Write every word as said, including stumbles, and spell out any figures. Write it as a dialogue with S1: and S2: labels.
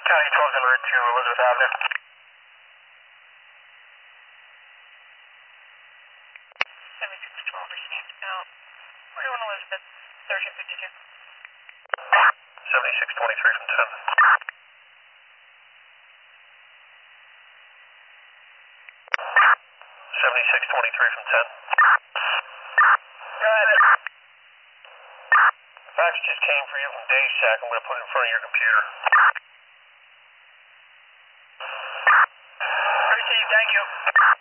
S1: County twelve en route to Elizabeth Avenue.
S2: seventy-six twelve received out. We're on Elizabeth, thirteen fifty-two.
S1: seventy-six twenty-three from ten. seventy-six twenty-three from ten. Go ahead. Fax just came for you from Dayshack. I'm going to put it in front of your computer. Received, thank you.